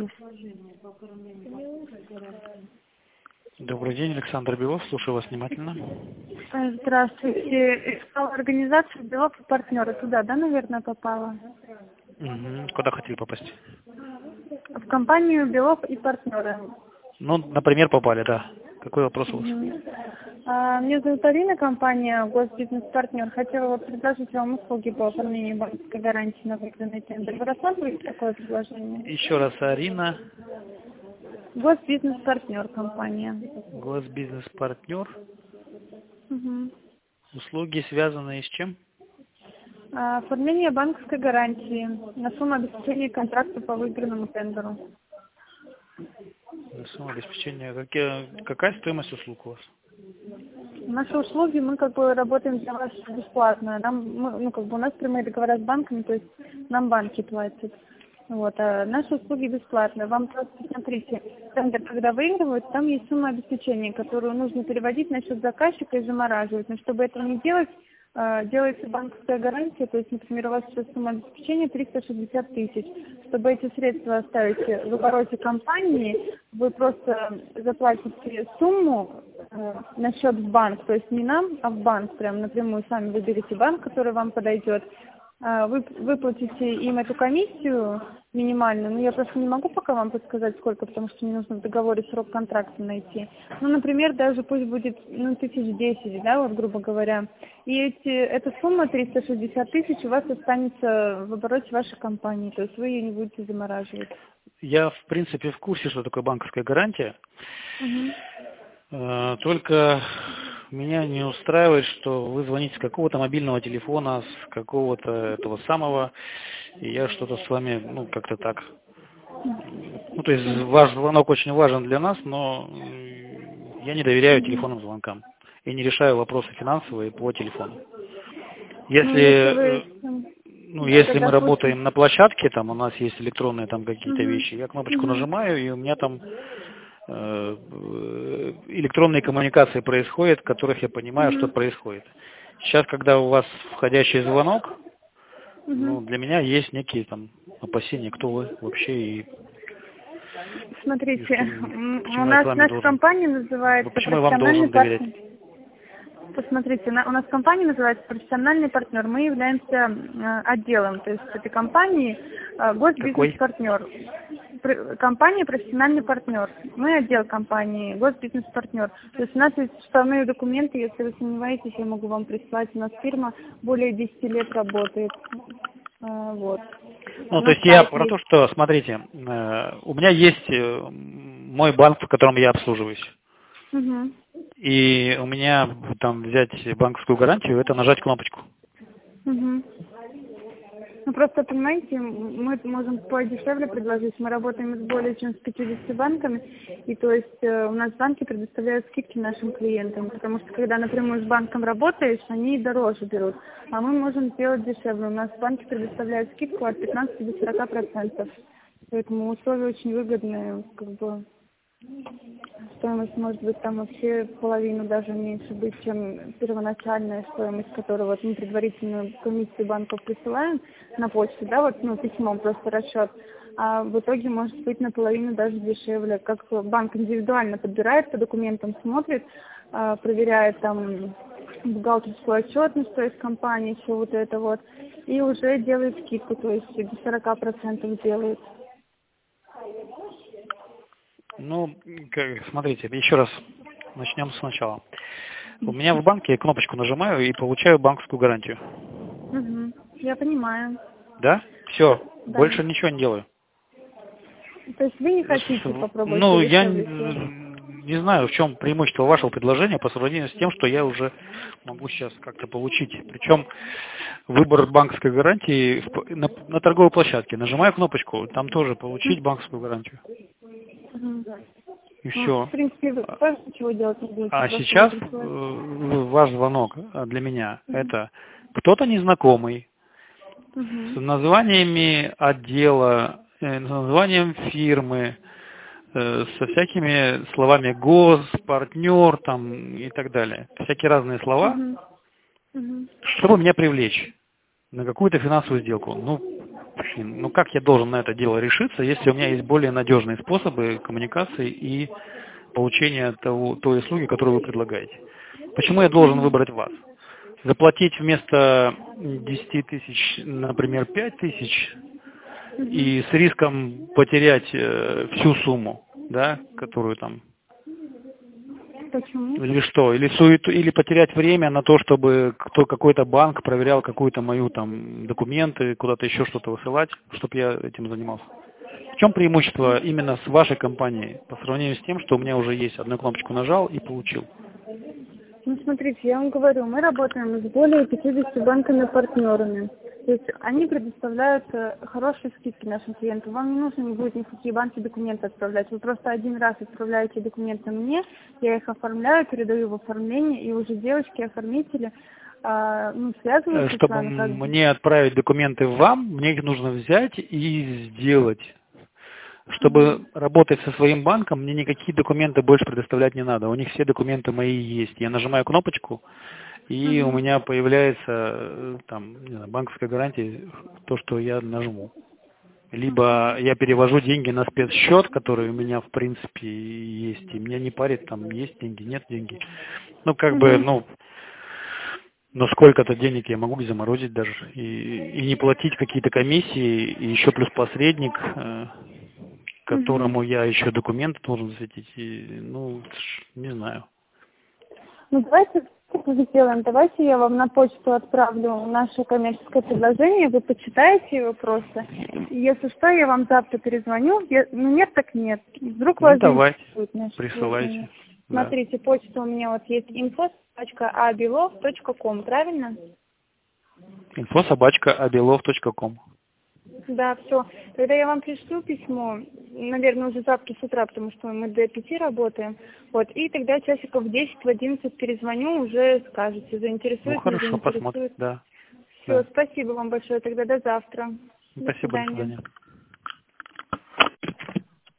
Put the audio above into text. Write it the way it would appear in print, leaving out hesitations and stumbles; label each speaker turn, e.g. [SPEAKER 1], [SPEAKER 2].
[SPEAKER 1] Добрый день, Александр Белов, слушаю вас внимательно.
[SPEAKER 2] Здравствуйте. Искала организацию Белов и партнеры. Туда, да, наверное, попала?
[SPEAKER 1] Куда хотели попасть?
[SPEAKER 2] В компанию Белов и партнеры.
[SPEAKER 1] Ну, например, попали, да. Какой вопрос у вас?
[SPEAKER 2] Меня зовут Арина, компания Госбизнес-партнер. Хотела предложить вам услуги по оформлению банковской гарантии на выигранный тендер. Вы рассматриваете такое предложение?
[SPEAKER 1] Еще раз, Арина.
[SPEAKER 2] Госбизнес-партнер компания.
[SPEAKER 1] Госбизнес-партнер.
[SPEAKER 2] Угу.
[SPEAKER 1] Услуги, связанные с чем?
[SPEAKER 2] Оформление банковской гарантии на сумму обеспечения контракта по выигранному тендеру.
[SPEAKER 1] Сумма обеспечения. Какая стоимость услуг у вас?
[SPEAKER 2] Наши услуги, мы работаем для вас бесплатно. У нас прямые договора с банками, то есть нам банки платят. А наши услуги бесплатные. Вам просто, смотрите, тендер, когда выигрывают, там есть сумма обеспечения, которую нужно переводить на счет заказчика и замораживать. Но чтобы этого не делать, делается банковская гарантия, то есть, например, у вас сейчас сумма обеспечения 360 тысяч. Чтобы эти средства оставить в обороте компании, вы просто заплатите сумму на счет в банк, то есть не нам, а в банк, прям напрямую сами выберете банк, который вам подойдет. Вы выплатите им эту комиссию минимальную, но я просто не могу пока вам подсказать сколько, потому что мне нужно в договоре срок контракта найти. Например, даже пусть будет 1010, да, грубо говоря. И эта сумма 360 тысяч у вас останется в обороте вашей компании, то есть вы ее не будете замораживать.
[SPEAKER 1] Я, в принципе, в курсе, что такое банковская гарантия. Только меня не устраивает, что вы звоните с какого-то мобильного телефона, с какого-то этого самого, и я что-то с вами, как-то так. То есть ваш звонок очень важен для нас, но я не доверяю телефонным звонкам и не решаю вопросы финансовые по телефону. Если мы работаем на площадке, там у нас есть электронные там какие-то вещи, я кнопочку нажимаю, и у меня там электронные коммуникации происходят, в которых я понимаю, что происходит. Сейчас, когда у вас входящий звонок, для меня есть некие там опасения, кто вы вообще и...
[SPEAKER 2] Смотрите, у нас наша компания называется
[SPEAKER 1] почему я вам должен доверять?
[SPEAKER 2] Посмотрите, у нас компания называется «Профессиональный партнер». Мы являемся отделом, то есть этой компании «Госбизнес-партнер». Компания «Профессиональный партнер». Мы отдел компании «Госбизнес-партнер». То есть у нас есть уставные документы, если вы сомневаетесь, я могу вам прислать. У нас фирма более 10 лет работает. То
[SPEAKER 1] есть я про то, что, смотрите, у меня есть мой банк, в котором я обслуживаюсь. И у меня там взять банковскую гарантию, это нажать кнопочку.
[SPEAKER 2] Просто, понимаете, мы можем подешевле предложить. Мы работаем с более чем с 50 банками. И то есть у нас банки предоставляют скидки нашим клиентам. Потому что когда напрямую с банком работаешь, они дороже берут. А мы можем сделать дешевле. У нас банки предоставляют скидку от 15 до 40%. Поэтому условия очень выгодные. Стоимость может быть там вообще половину даже меньше быть, чем первоначальная стоимость, которую мы предварительную комиссию банков присылаем на почту, письмом просто расчет. А в итоге может быть наполовину даже дешевле. Как банк индивидуально подбирает по документам, смотрит, проверяет там бухгалтерскую отчетность, то есть компании, все это, и уже делает скидку, то есть до 40% делает.
[SPEAKER 1] Смотрите, еще раз начнем сначала. У меня в банке я кнопочку нажимаю и получаю банковскую гарантию.
[SPEAKER 2] Я понимаю.
[SPEAKER 1] Да? Все.
[SPEAKER 2] Да.
[SPEAKER 1] Больше ничего не делаю.
[SPEAKER 2] То есть вы не хотите попробовать?
[SPEAKER 1] Я не знаю, в чем преимущество вашего предложения по сравнению с тем, что я уже могу сейчас как-то получить. Причем выбор банковской гарантии на торговой площадке. Нажимаю кнопочку, там тоже получить банковскую гарантию. И все.
[SPEAKER 2] В принципе, вы тоже ничего делать не будете.
[SPEAKER 1] А сейчас ваш звонок для меня это кто-то незнакомый с названиями отдела, с названием фирмы, со всякими словами партнер там и так далее. Всякие разные слова, чтобы меня привлечь на какую-то финансовую сделку. причин. Ну как я должен на это дело решиться, если у меня есть более надежные способы коммуникации и получения той услуги, которую вы предлагаете? Почему я должен выбрать вас? Заплатить вместо 10 тысяч, например, 5 тысяч и с риском потерять всю сумму, да, которую там...
[SPEAKER 2] Почему?
[SPEAKER 1] Или что? Или потерять время на то, чтобы какой-то банк проверял какую-то мою там документы, куда-то еще что-то высылать, чтобы я этим занимался. В чем преимущество именно с вашей компанией по сравнению с тем, что у меня уже есть, одну кнопочку нажал и получил?
[SPEAKER 2] Ну, смотрите, я вам говорю, мы работаем с более 50 банками-партнерами. То есть они предоставляют хорошие скидки нашим клиентам. Вам не нужно не будет никакие банки документы отправлять. Вы просто один раз отправляете документы мне, я их оформляю, передаю в оформление, и уже девочки-оформители связываются
[SPEAKER 1] Чтобы
[SPEAKER 2] с вами.
[SPEAKER 1] мне отправить документы вам, мне их нужно взять и сделать. Чтобы работать со своим банком, мне никакие документы больше предоставлять не надо. У них все документы мои есть. Я нажимаю кнопочку, и у меня появляется там, не знаю, банковская гарантия, то, что я нажму. Либо я перевожу деньги на спецсчет, который у меня в принципе есть, и меня не парит, там есть деньги, нет деньги. Ну, как бы, но сколько-то денег я могу заморозить даже, и не платить какие-то комиссии, и еще плюс посредник, которому я еще документы должен засветить, и, не знаю.
[SPEAKER 2] Ну, давайте сделаем. Давайте я вам на почту отправлю наше коммерческое предложение, вы почитаете его просто. И если что, я вам завтра перезвоню. Нет, так нет. Вдруг вас
[SPEAKER 1] давайте,
[SPEAKER 2] заинтересует наше
[SPEAKER 1] присылайте.
[SPEAKER 2] предложение. Смотрите, почта у меня вот есть info@abelov.com, правильно?
[SPEAKER 1] info@abelov.com.
[SPEAKER 2] Да, все. Тогда я вам пришлю письмо, наверное, уже завтра с утра, потому что мы до 5 работаем. Вот, и тогда часиков в 10, в 11 перезвоню, уже скажете, заинтересует,
[SPEAKER 1] хорошо,
[SPEAKER 2] не заинтересует.
[SPEAKER 1] посмотрим, да.
[SPEAKER 2] Все, спасибо вам большое, тогда до завтра.
[SPEAKER 1] Спасибо, до свидания.